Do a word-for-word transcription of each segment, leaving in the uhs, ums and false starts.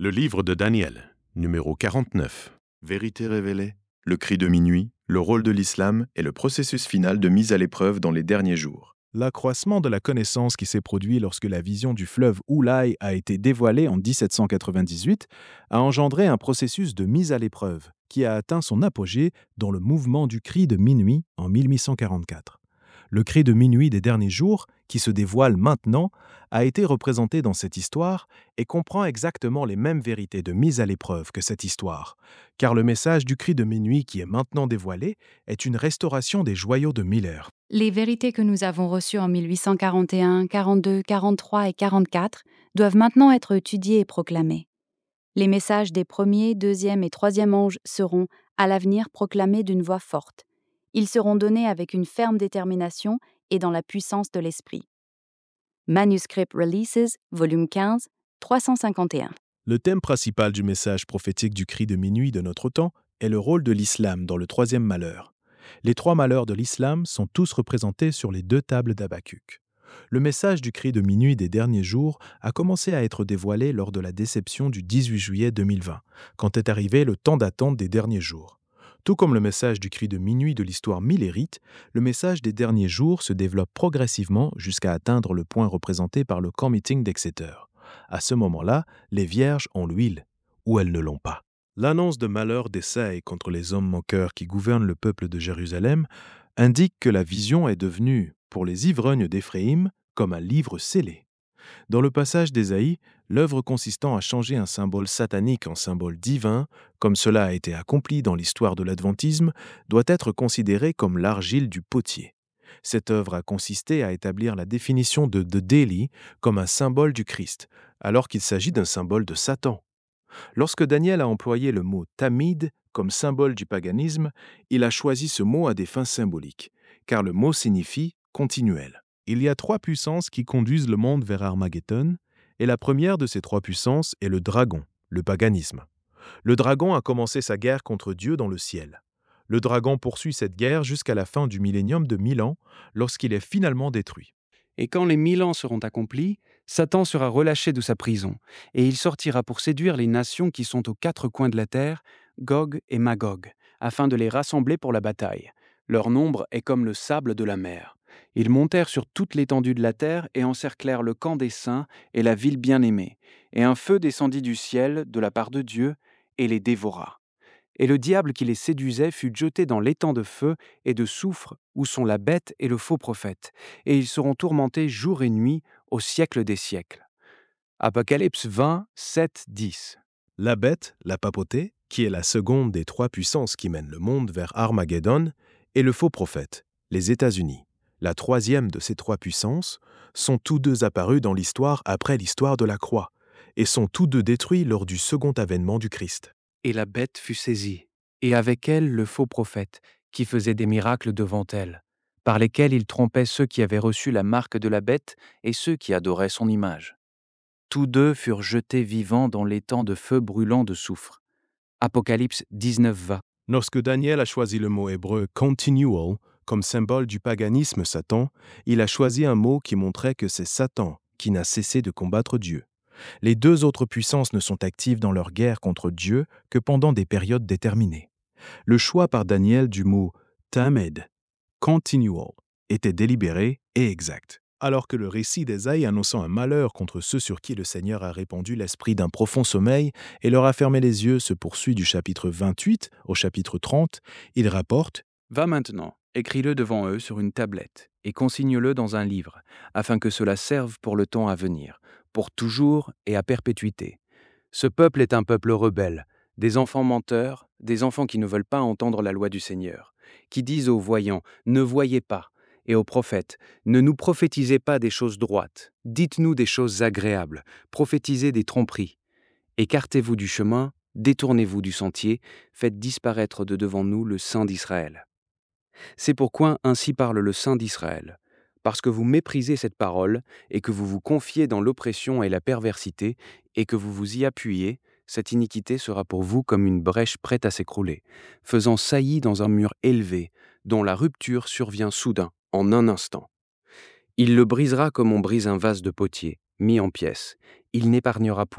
Le livre de Daniel, numéro quarante-neuf. Vérité révélée, le cri de minuit, le rôle de l'islam et le processus final de mise à l'épreuve dans les derniers jours. L'accroissement de la connaissance qui s'est produit lorsque la vision du fleuve Oulai a été dévoilée en dix-sept cent quatre-vingt-dix-huit a engendré un processus de mise à l'épreuve qui a atteint son apogée dans le mouvement du cri de minuit en mille huit cent quarante-quatre. Le cri de minuit des derniers jours, qui se dévoile maintenant, a été représenté dans cette histoire et comprend exactement les mêmes vérités de mise à l'épreuve que cette histoire, car le message du cri de minuit qui est maintenant dévoilé est une restauration des joyaux de Miller. Les vérités que nous avons reçues en mille huit cent quarante et un, quarante-deux, quarante-trois et quarante-quatre doivent maintenant être étudiées et proclamées. Les messages des premier, deuxième et troisième anges seront, à l'avenir, proclamés d'une voix forte. Ils seront donnés avec une ferme détermination et dans la puissance de l'esprit. Manuscript Releases, volume quinze, trois cent cinquante et un. Le thème principal du message prophétique du cri de minuit de notre temps est le rôle de l'islam dans le troisième malheur. Les trois malheurs de l'islam sont tous représentés sur les deux tables d'Habakkuk. Le message du cri de minuit des derniers jours a commencé à être dévoilé lors de la déception du dix-huit juillet deux mille vingt, quand est arrivé le temps d'attente des derniers jours. Tout comme le message du cri de minuit de l'histoire millérite, le message des derniers jours se développe progressivement jusqu'à atteindre le point représenté par le camp meeting d'Exeter. À ce moment-là, les vierges ont l'huile, ou elles ne l'ont pas. L'annonce de malheur d'Esaïe contre les hommes manqueurs qui gouvernent le peuple de Jérusalem indique que la vision est devenue, pour les ivrognes d'Éphraïm, comme un livre scellé. Dans le passage d'Ésaïe, l'œuvre consistant à changer un symbole satanique en symbole divin, comme cela a été accompli dans l'histoire de l'adventisme, doit être considérée comme l'argile du potier. Cette œuvre a consisté à établir la définition de The Daily comme un symbole du Christ, alors qu'il s'agit d'un symbole de Satan. Lorsque Daniel a employé le mot « tamid » comme symbole du paganisme, il a choisi ce mot à des fins symboliques, car le mot signifie « continuel ». Il y a trois puissances qui conduisent le monde vers Armageddon, et la première de ces trois puissances est le dragon, le paganisme. Le dragon a commencé sa guerre contre Dieu dans le ciel. Le dragon poursuit cette guerre jusqu'à la fin du millénium de mille ans, lorsqu'il est finalement détruit. Et quand les mille ans seront accomplis, Satan sera relâché de sa prison, et il sortira pour séduire les nations qui sont aux quatre coins de la terre, Gog et Magog, afin de les rassembler pour la bataille. Leur nombre est comme le sable de la mer. Ils montèrent sur toute l'étendue de la terre et encerclèrent le camp des saints et la ville bien-aimée. Et un feu descendit du ciel, de la part de Dieu, et les dévora. Et le diable qui les séduisait fut jeté dans l'étang de feu et de soufre où sont la bête et le faux prophète, et ils seront tourmentés jour et nuit au siècle des siècles. Apocalypse vingt, sept, dix. La bête, la papauté, qui est la seconde des trois puissances qui mènent le monde vers Armageddon, et le faux prophète, les États-Unis, la troisième de ces trois puissances, sont tous deux apparus dans l'histoire après l'histoire de la croix, et sont tous deux détruits lors du second avènement du Christ. Et la bête fut saisie, et avec elle le faux prophète, qui faisait des miracles devant elle, par lesquels il trompait ceux qui avaient reçu la marque de la bête et ceux qui adoraient son image. Tous deux furent jetés vivants dans l'étang de feu brûlant de soufre. Apocalypse dix-neuf, vingt. Lorsque Daniel a choisi le mot hébreu « continual » comme symbole du paganisme Satan, il a choisi un mot qui montrait que c'est Satan qui n'a cessé de combattre Dieu. Les deux autres puissances ne sont actives dans leur guerre contre Dieu que pendant des périodes déterminées. Le choix par Daniel du mot « tamed » continual était délibéré et exact. Alors que le récit d'Ésaïe annonçant un malheur contre ceux sur qui le Seigneur a répandu l'esprit d'un profond sommeil et leur a fermé les yeux se poursuit du chapitre vingt-huit au chapitre trente, il rapporte « Va maintenant, écris-le devant eux sur une tablette et consigne-le dans un livre, afin que cela serve pour le temps à venir, pour toujours et à perpétuité. Ce peuple est un peuple rebelle, des enfants menteurs, des enfants qui ne veulent pas entendre la loi du Seigneur, qui disent aux voyants « ne voyez pas », et aux prophètes « ne nous prophétisez pas des choses droites, dites-nous des choses agréables, prophétisez des tromperies. Écartez-vous du chemin, détournez-vous du sentier, faites disparaître de devant nous le Saint d'Israël. » C'est pourquoi ainsi parle le Saint d'Israël. Parce que vous méprisez cette parole, et que vous vous confiez dans l'oppression et la perversité, et que vous vous y appuyez, cette iniquité sera pour vous comme une brèche prête à s'écrouler, faisant saillie dans un mur élevé, dont la rupture survient soudain, en un instant. Il le brisera comme on brise un vase de potier, mis en pièces. Il n'épargnera point,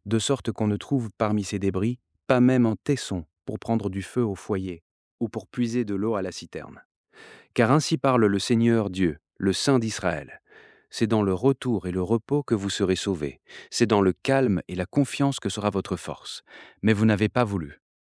de sorte qu'on ne trouve parmi ces débris pas même un tesson pour prendre du feu au foyer ou pour puiser de l'eau à la citerne. Car ainsi parle le Seigneur Dieu, le Saint d'Israël. C'est dans le retour et le repos que vous serez sauvés. C'est dans le calme et la confiance que sera votre force. Mais vous n'avez pas voulu.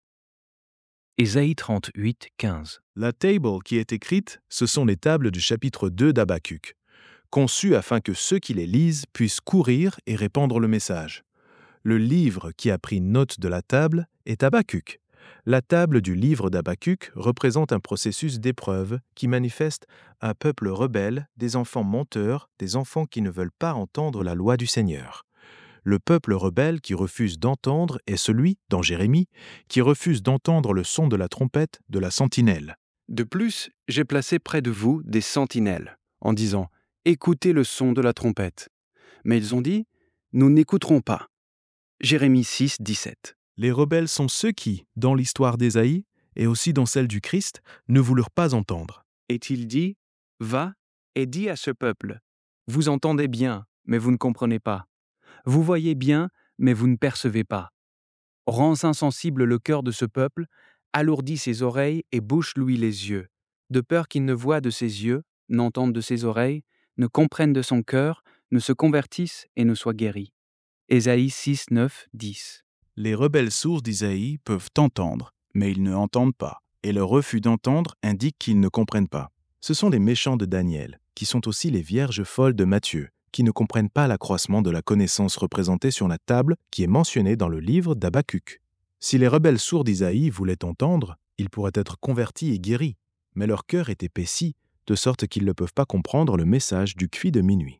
Ésaïe trente-huit, quinze. La table qui est écrite, ce sont les tables du chapitre deux d'Habacuc, conçues afin que ceux qui les lisent puissent courir et répandre le message. Le livre qui a pris note de la table est Habacuc. La table du livre d'Habacuc représente un processus d'épreuve qui manifeste un peuple rebelle, des enfants menteurs, des enfants qui ne veulent pas entendre la loi du Seigneur. Le peuple rebelle qui refuse d'entendre est celui, dans Jérémie, qui refuse d'entendre le son de la trompette de la sentinelle. De plus, j'ai placé près de vous des sentinelles, en disant « Écoutez le son de la trompette ». Mais ils ont dit « Nous n'écouterons pas ». Jérémie six, dix-sept. Les rebelles sont ceux qui, dans l'histoire d'Ésaïe, et aussi dans celle du Christ, ne voulurent pas entendre. Est-il dit « Va et dis à ce peuple, vous entendez bien, mais vous ne comprenez pas. Vous voyez bien, mais vous ne percevez pas. Rends insensible le cœur de ce peuple, alourdis ses oreilles et bouche-lui les yeux, de peur qu'il ne voie de ses yeux, n'entende de ses oreilles, ne comprenne de son cœur, ne se convertisse et ne soit guéri. » Ésaïe six, neuf, dix. Les rebelles sourds d'Isaïe peuvent entendre, mais ils ne entendent pas, et leur refus d'entendre indique qu'ils ne comprennent pas. Ce sont les méchants de Daniel, qui sont aussi les vierges folles de Matthieu, qui ne comprennent pas l'accroissement de la connaissance représentée sur la table qui est mentionnée dans le livre d'Habacuc. Si les rebelles sourds d'Isaïe voulaient entendre, ils pourraient être convertis et guéris, mais leur cœur est épaissi, de sorte qu'ils ne peuvent pas comprendre le message du cuit de minuit.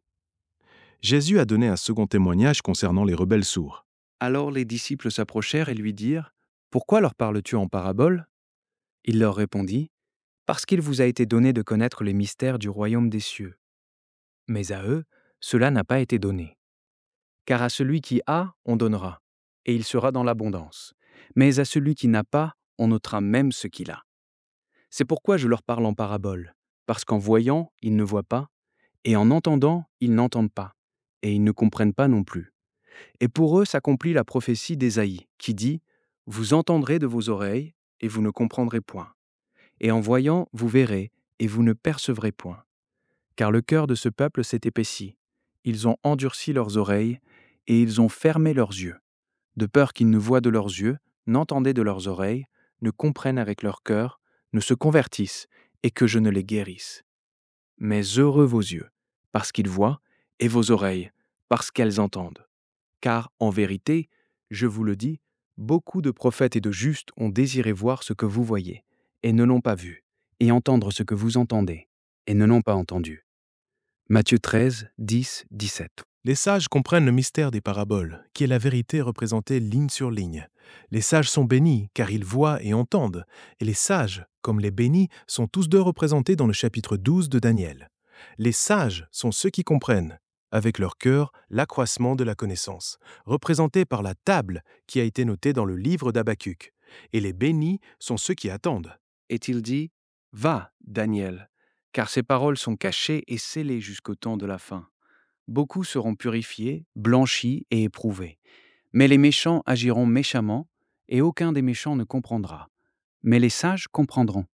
Jésus a donné un second témoignage concernant les rebelles sourds. Alors les disciples s'approchèrent et lui dirent « Pourquoi leur parles-tu en parabole ?» Il leur répondit « Parce qu'il vous a été donné de connaître les mystères du royaume des cieux. Mais à eux, cela n'a pas été donné. Car à celui qui a, on donnera, et il sera dans l'abondance. Mais à celui qui n'a pas, on ôtera même ce qu'il a. C'est pourquoi je leur parle en parabole, parce qu'en voyant, ils ne voient pas, et en entendant, ils n'entendent pas, et ils ne comprennent pas non plus. Et pour eux s'accomplit la prophétie d'Ésaïe, qui dit « Vous entendrez de vos oreilles, et vous ne comprendrez point. Et en voyant, vous verrez, et vous ne percevrez point. Car le cœur de ce peuple s'est épaissi. Ils ont endurci leurs oreilles, et ils ont fermé leurs yeux, de peur qu'ils ne voient de leurs yeux, n'entendent de leurs oreilles, ne comprennent avec leur cœur, ne se convertissent, et que je ne les guérisse. Mais heureux vos yeux, parce qu'ils voient, et vos oreilles, parce qu'elles entendent. Car, en vérité, je vous le dis, beaucoup de prophètes et de justes ont désiré voir ce que vous voyez, et ne l'ont pas vu, et entendre ce que vous entendez, et ne l'ont pas entendu. Matthieu treize, dix, dix-sept. Les sages comprennent le mystère des paraboles, qui est la vérité représentée ligne sur ligne. Les sages sont bénis, car ils voient et entendent, et les sages, comme les bénis, sont tous deux représentés dans le chapitre douze de Daniel. Les sages sont ceux qui comprennent, avec leur cœur, l'accroissement de la connaissance, représenté par la table qui a été notée dans le livre d'Habacuc. Et les bénis sont ceux qui attendent. Est-il dit « Va, Daniel, car ces paroles sont cachées et scellées jusqu'au temps de la fin. Beaucoup seront purifiés, blanchis et éprouvés. Mais les méchants agiront méchamment, et aucun des méchants ne comprendra. Mais les sages comprendront.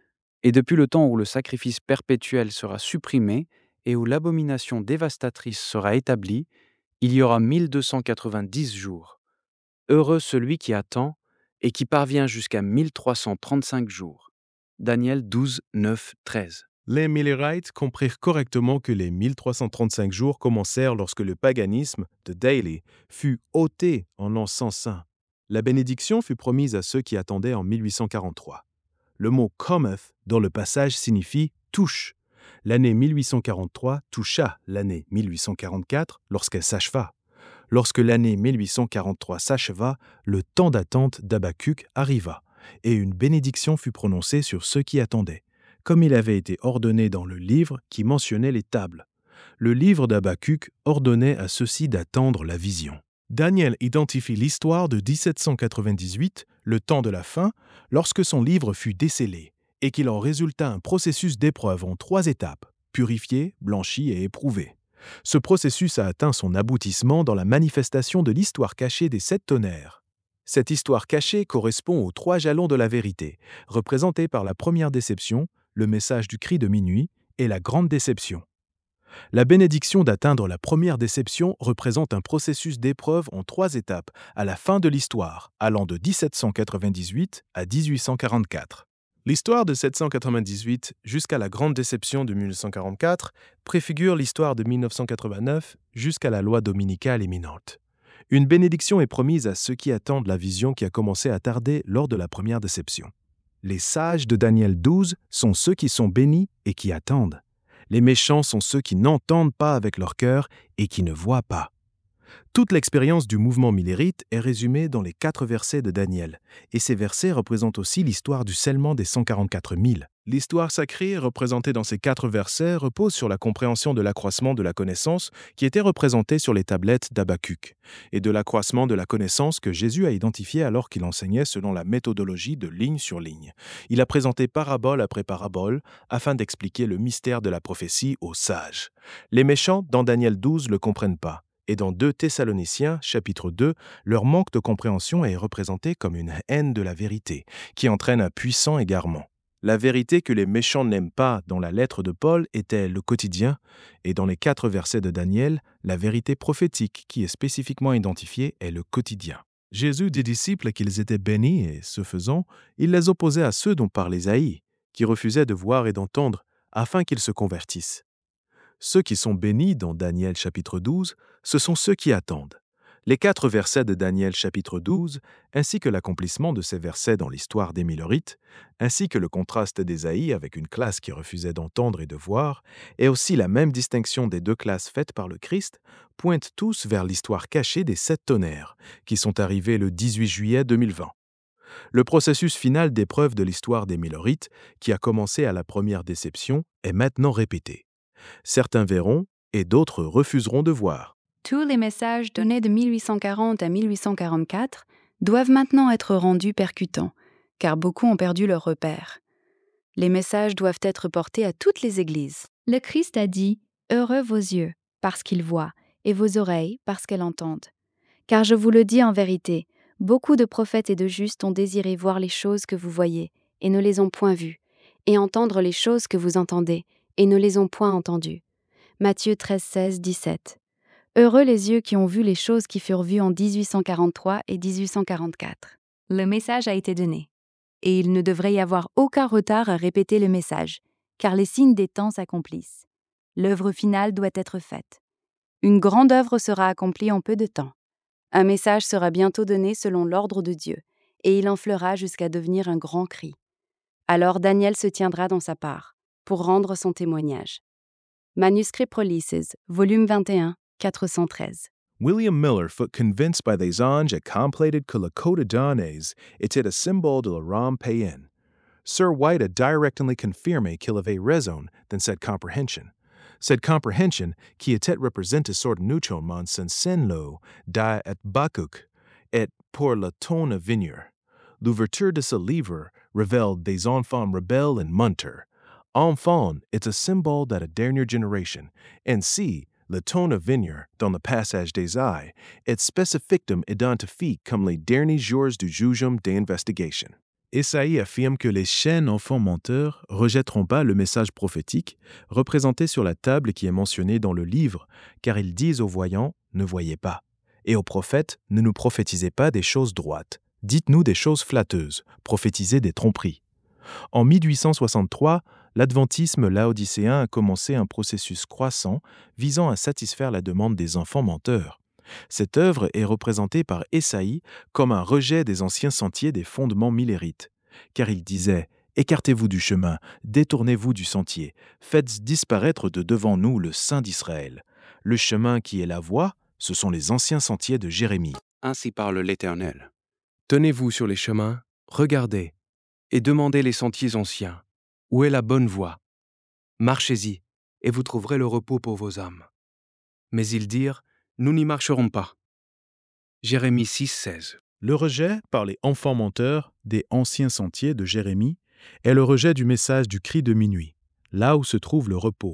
Et depuis le temps où le sacrifice perpétuel sera supprimé et où l'abomination dévastatrice sera établie, il y aura mille deux cent quatre-vingt-dix jours. Heureux celui qui attend et qui parvient jusqu'à mille trois cent trente-cinq jours. » Daniel douze, neuf, treize. Les Millerites comprirent correctement que les mille trois cent trente-cinq jours commencèrent lorsque le paganisme, de Daily, fut ôté en l'an cent cinq. La bénédiction fut promise à ceux qui attendaient en mille huit cent quarante-trois. Le mot « cometh » dans le passage signifie « touche ». L'année mille huit cent quarante-trois toucha l'année mille huit cent quarante-quatre lorsqu'elle s'acheva. Lorsque l'année mille huit cent quarante-trois s'acheva, le temps d'attente d'Habacuc arriva, et une bénédiction fut prononcée sur ceux qui attendaient, comme il avait été ordonné dans le livre qui mentionnait les tables. Le livre d'Habacuc ordonnait à ceux-ci d'attendre la vision. Daniel identifie l'histoire de dix-sept cent quatre-vingt-dix-huit, le temps de la fin, lorsque son livre fut décellé, et qu'il en résulta un processus d'épreuve en trois étapes, purifié, blanchi et éprouvé. Ce processus a atteint son aboutissement dans la manifestation de l'histoire cachée des sept tonnerres. Cette histoire cachée correspond aux trois jalons de la vérité, représentés par la première déception, le message du cri de minuit, et la grande déception. La bénédiction d'atteindre la première déception représente un processus d'épreuve en trois étapes à la fin de l'histoire, allant de dix-sept cent quatre-vingt-dix-huit à dix-huit cent quarante-quatre. L'histoire de sept cent quatre-vingt-dix-huit jusqu'à la grande déception de mille neuf cent quarante-quatre préfigure l'histoire de mille neuf cent quatre-vingt-neuf jusqu'à la loi dominicale imminente. Une bénédiction est promise à ceux qui attendent la vision qui a commencé à tarder lors de la première déception. Les sages de Daniel douze sont ceux qui sont bénis et qui attendent. Les méchants sont ceux qui n'entendent pas avec leur cœur et qui ne voient pas. Toute l'expérience du mouvement millérite est résumée dans les quatre versets de Daniel, et ces versets représentent aussi l'histoire du scellement des cent quarante-quatre mille. L'histoire sacrée représentée dans ces quatre versets repose sur la compréhension de l'accroissement de la connaissance qui était représentée sur les tablettes d'Habacuc, et de l'accroissement de la connaissance que Jésus a identifié alors qu'il enseignait selon la méthodologie de ligne sur ligne. Il a présenté parabole après parabole afin d'expliquer le mystère de la prophétie aux sages. Les méchants, dans Daniel douze, ne le comprennent pas. Et dans deux Thessaloniciens, chapitre deux, leur manque de compréhension est représenté comme une haine de la vérité, qui entraîne un puissant égarement. La vérité que les méchants n'aiment pas dans la lettre de Paul était le quotidien, et dans les quatre versets de Daniel, la vérité prophétique qui est spécifiquement identifiée est le quotidien. Jésus dit aux disciples qu'ils étaient bénis, et ce faisant, il les opposait à ceux dont parle Ésaïe, qui refusaient de voir et d'entendre, afin qu'ils se convertissent. Ceux qui sont bénis dans Daniel chapitre douze, ce sont ceux qui attendent. Les quatre versets de Daniel chapitre douze, ainsi que l'accomplissement de ces versets dans l'histoire des Millerites, ainsi que le contraste d'Ésaïe avec une classe qui refusait d'entendre et de voir, et aussi la même distinction des deux classes faites par le Christ, pointent tous vers l'histoire cachée des sept tonnerres, qui sont arrivés le dix-huit juillet deux mille vingt. Le processus final d'épreuve de l'histoire des Millerites, qui a commencé à la première déception, est maintenant répété. Certains verront et d'autres refuseront de voir. Tous les messages donnés de mille huit cent quarante à mille huit cent quarante-quatre doivent maintenant être rendus percutants, car beaucoup ont perdu leur repère. Les messages doivent être portés à toutes les églises. Le Christ a dit « Heureux vos yeux, parce qu'ils voient, et vos oreilles, parce qu'elles entendent. Car je vous le dis en vérité, beaucoup de prophètes et de justes ont désiré voir les choses que vous voyez, et ne les ont point vues, et entendre les choses que vous entendez, et ne les ont point entendues. » Matthieu treize, seize, dix-sept. Heureux les yeux qui ont vu les choses qui furent vues en dix-huit cent quarante-trois et dix-huit cent quarante-quatre. Le message a été donné. Et il ne devrait y avoir aucun retard à répéter le message, car les signes des temps s'accomplissent. L'œuvre finale doit être faite. Une grande œuvre sera accomplie en peu de temps. Un message sera bientôt donné selon l'ordre de Dieu, et il enflera jusqu'à devenir un grand cri. Alors Daniel se tiendra dans sa part, pour rendre son témoignage. Manuscrit Prolices, volume vingt et un, quatre cent treize. William Miller fut convinced by des anges accompleted que le cotidianes était un symbole de la ram païenne. Sir White a directly confirmé qu'il avait raison dans cette compréhension. Cette compréhension, qui était représentée sur nuchon son senlo da et Bakuk, est pour le ton à venir. L'ouverture de ce livre révèle des enfants rebelles et munters. Enfant est un symbole de la dernière génération. Ainsi, le ton à venir, dans le passage d'Ésaïe, est spécifiquement identifié comme les derniers jours du jugement d'investigation. Ésaïe affirme que les chaînes enfants menteurs rejetteront pas le message prophétique représenté sur la table qui est mentionné dans le livre, car ils disent aux voyants « ne voyez pas », et aux prophètes « ne nous prophétisez pas des choses droites, dites-nous des choses flatteuses, prophétisez des tromperies ». En mille huit cent soixante-trois, l'adventisme laodicéen a commencé un processus croissant visant à satisfaire la demande des enfants menteurs. Cette œuvre est représentée par Ésaïe comme un rejet des anciens sentiers des fondements millérites, car il disait « Écartez-vous du chemin, détournez-vous du sentier, faites disparaître de devant nous le Saint d'Israël. Le chemin qui est la voie, ce sont les anciens sentiers de Jérémie. » Ainsi parle l'Éternel. Tenez-vous sur les chemins, regardez, et demandez les sentiers anciens. Où est la bonne voie? Marchez-y, et vous trouverez le repos pour vos âmes. Mais ils dirent, nous n'y marcherons pas. Jérémie six, seize. Le rejet par les enfants menteurs des anciens sentiers de Jérémie est le rejet du message du cri de minuit, là où se trouve le repos.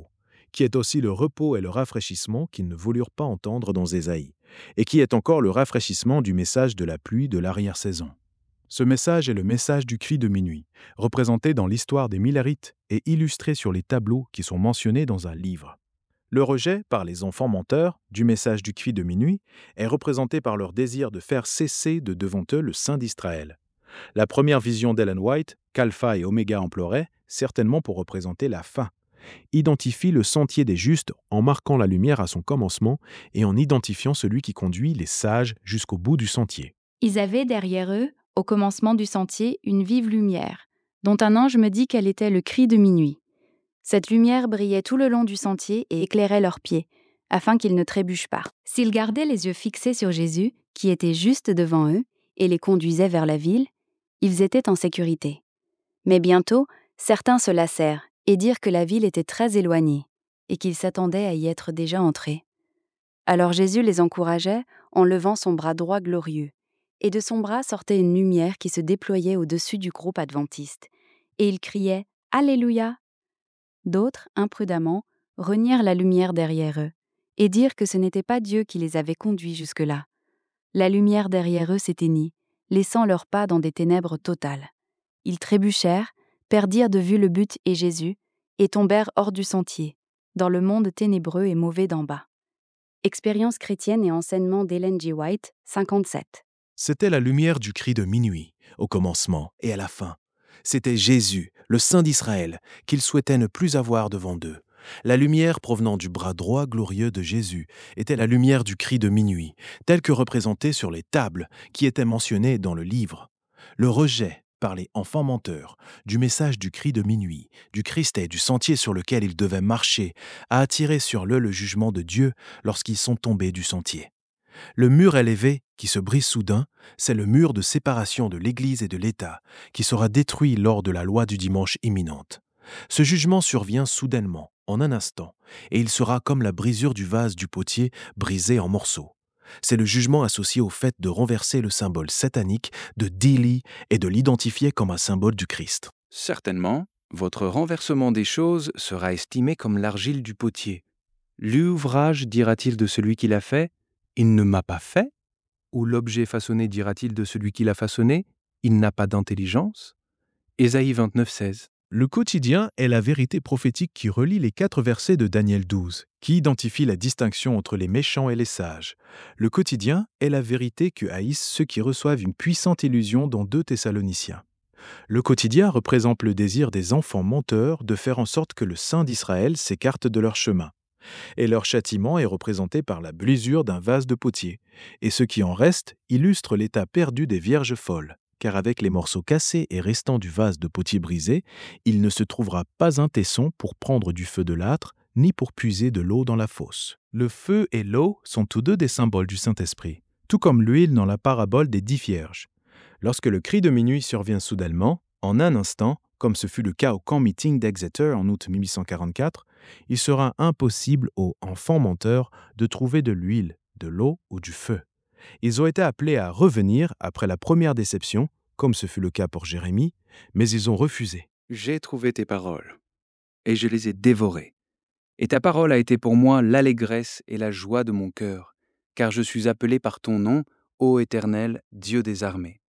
qui est aussi le repos et le rafraîchissement qu'ils ne voulurent pas entendre dans Ésaïe, et qui est encore le rafraîchissement du message de la pluie de l'arrière-saison. Ce message est le message du cri de minuit, représenté dans l'histoire des Millérites et illustré sur les tableaux qui sont mentionnés dans un livre. Le rejet, par les enfants menteurs, du message du cri de minuit est représenté par leur désir de faire cesser de devant eux le Saint d'Israël. La première vision d'Ellen White, qu'Alpha et Oméga emploraient, certainement pour représenter la fin, identifie le sentier des justes en marquant la lumière à son commencement et en identifiant celui qui conduit les sages jusqu'au bout du sentier. Ils avaient derrière eux, au commencement du sentier, une vive lumière, dont un ange me dit qu'elle était le cri de minuit. Cette lumière brillait tout le long du sentier et éclairait leurs pieds, afin qu'ils ne trébuchent pas. S'ils gardaient les yeux fixés sur Jésus, qui était juste devant eux, et les conduisait vers la ville, ils étaient en sécurité. Mais bientôt, certains se lassèrent et dirent que la ville était très éloignée, et qu'ils s'attendaient à y être déjà entrés. Alors Jésus les encourageait en levant son bras droit glorieux, et de son bras sortait une lumière qui se déployait au-dessus du groupe adventiste, et il criait « Alléluia !» D'autres, imprudemment, renièrent la lumière derrière eux, et dirent que ce n'était pas Dieu qui les avait conduits jusque-là. La lumière derrière eux s'éteignit, laissant leurs pas dans des ténèbres totales. Ils trébuchèrent, perdirent de vue le but et Jésus, et tombèrent hors du sentier, dans le monde ténébreux et mauvais d'en bas. Expérience chrétienne et enseignement d'Ellen G. White, cinquante-sept. C'était la lumière du cri de minuit, au commencement et à la fin. C'était Jésus, le Saint d'Israël, qu'ils souhaitaient ne plus avoir devant eux. La lumière provenant du bras droit glorieux de Jésus était la lumière du cri de minuit, telle que représentée sur les tables qui étaient mentionnées dans le livre. Le rejet, par les enfants menteurs, du message du cri de minuit, du Christ et du sentier sur lequel ils devaient marcher, a attiré sur eux le jugement de Dieu lorsqu'ils sont tombés du sentier. Le mur élevé, qui se brise soudain, c'est le mur de séparation de l'Église et de l'État, qui sera détruit lors de la loi du dimanche imminente. Ce jugement survient soudainement, en un instant, et il sera comme la brisure du vase du potier brisé en morceaux. C'est le jugement associé au fait de renverser le symbole satanique de Délie et de l'identifier comme un symbole du Christ. Certainement, votre renversement des choses sera estimé comme l'argile du potier. L'ouvrage, dira-t-il de celui qui l'a fait, il ne m'a pas fait? Ou l'objet façonné, dira-t-il de celui qui l'a façonné, il n'a pas d'intelligence? Ésaïe vingt-neuf, seize. Le quotidien est la vérité prophétique qui relie les quatre versets de Daniel douze, qui identifie la distinction entre les méchants et les sages. Le quotidien est la vérité que haïssent ceux qui reçoivent une puissante illusion dans deux Thessaloniciens. Le quotidien représente le désir des enfants menteurs de faire en sorte que le Saint d'Israël s'écarte de leur chemin. Et leur châtiment est représenté par la brisure d'un vase de potier. Et ce qui en reste illustre l'état perdu des vierges folles, car avec les morceaux cassés et restants du vase de potier brisé, il ne se trouvera pas un tesson pour prendre du feu de l'âtre, ni pour puiser de l'eau dans la fosse. Le feu et l'eau sont tous deux des symboles du Saint-Esprit, tout comme l'huile dans la parabole des dix vierges. Lorsque le cri de minuit survient soudainement, en un instant, comme ce fut le cas au camp meeting d'Exeter en août mille huit cent quarante-quatre, il sera impossible aux enfants menteurs de trouver de l'huile, de l'eau ou du feu. Ils ont été appelés à revenir après la première déception, comme ce fut le cas pour Jérémie, mais ils ont refusé. J'ai trouvé tes paroles, et je les ai dévorées. Et ta parole a été pour moi l'allégresse et la joie de mon cœur, car je suis appelé par ton nom, ô Éternel, Dieu des armées.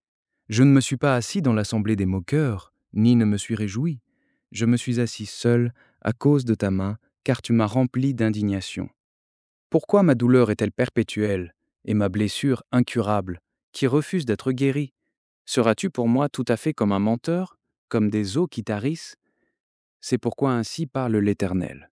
Je ne me suis pas assis dans l'assemblée des moqueurs, ni ne me suis réjoui. Je me suis assis seul à cause de ta main, car tu m'as rempli d'indignation. Pourquoi ma douleur est-elle perpétuelle, et ma blessure incurable, qui refuse d'être guérie? Seras-tu pour moi tout à fait comme un menteur, comme des eaux qui tarissent? C'est pourquoi ainsi parle l'Éternel.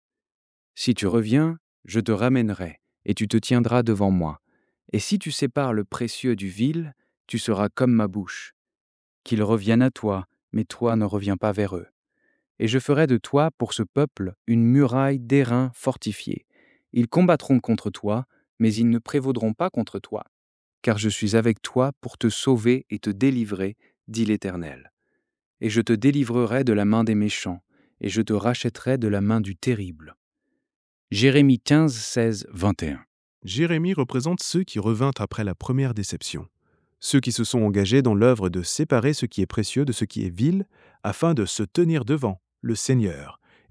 Si tu reviens, je te ramènerai, et tu te tiendras devant moi. Et si tu sépares le précieux du vil, tu seras comme ma bouche. Qu'ils reviennent à toi, mais toi ne reviens pas vers eux. Et je ferai de toi, pour ce peuple, une muraille d'airain fortifiée. Ils combattront contre toi, mais ils ne prévaudront pas contre toi. Car je suis avec toi pour te sauver et te délivrer, dit l'Éternel. Et je te délivrerai de la main des méchants, et je te rachèterai de la main du terrible. Jérémie quinze, seize, vingt et un. Jérémie représente ceux qui revinrent après la première déception. Ceux qui se sont engagés dans l'œuvre de séparer ce qui est précieux de ce qui est vil, afin de se tenir devant le Seigneur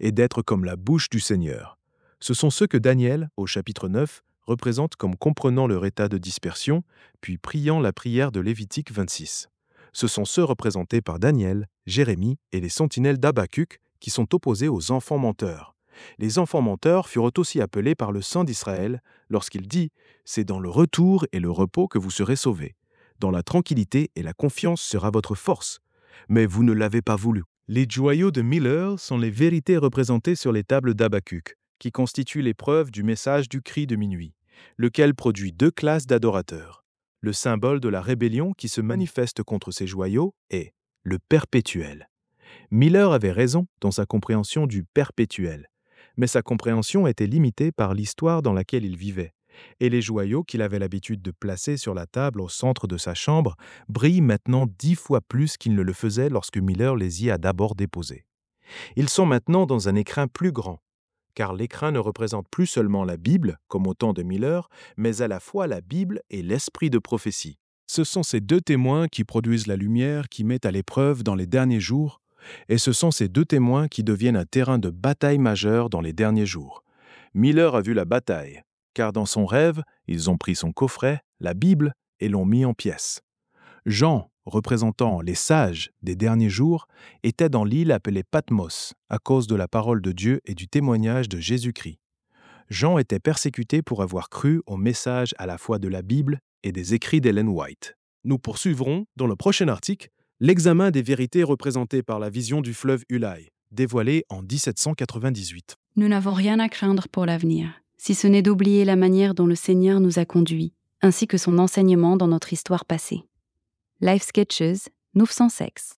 et d'être comme la bouche du Seigneur. Ce sont ceux que Daniel, au chapitre neuf, représente comme comprenant leur état de dispersion, puis priant la prière de Lévitique vingt-six. Ce sont ceux représentés par Daniel, Jérémie et les sentinelles d'Habacuc qui sont opposés aux enfants menteurs. Les enfants menteurs furent aussi appelés par le sang d'Israël lorsqu'il dit « C'est dans le retour et le repos que vous serez sauvés. Dans la tranquillité et la confiance sera votre force. Mais vous ne l'avez pas voulu. » Les joyaux de Miller sont les vérités représentées sur les tables d'Habacuc, qui constituent l'épreuve du message du cri de minuit, lequel produit deux classes d'adorateurs. Le symbole de la rébellion qui se manifeste contre ces joyaux est le perpétuel. Miller avait raison dans sa compréhension du perpétuel, mais sa compréhension était limitée par l'histoire dans laquelle il vivait, et les joyaux qu'il avait l'habitude de placer sur la table au centre de sa chambre brillent maintenant dix fois plus qu'ils ne le faisaient lorsque Miller les y a d'abord déposés. Ils sont maintenant dans un écrin plus grand, car l'écrin ne représente plus seulement la Bible, comme au temps de Miller, mais à la fois la Bible et l'esprit de prophétie. Ce sont ces deux témoins qui produisent la lumière qui met à l'épreuve dans les derniers jours, et ce sont ces deux témoins qui deviennent un terrain de bataille majeur dans les derniers jours. Miller a vu la bataille, car dans son rêve, ils ont pris son coffret, la Bible, et l'ont mis en pièces. Jean, représentant les sages des derniers jours, était dans l'île appelée Patmos à cause de la parole de Dieu et du témoignage de Jésus-Christ. Jean était persécuté pour avoir cru au message à la fois de la Bible et des écrits d'Ellen White. Nous poursuivrons, dans le prochain article, l'examen des vérités représentées par la vision du fleuve Ulai, dévoilée en dix-sept cent quatre-vingt-dix-huit. Nous n'avons rien à craindre pour l'avenir, si ce n'est d'oublier la manière dont le Seigneur nous a conduits, ainsi que son enseignement dans notre histoire passée. Life Sketches, neuf cent six.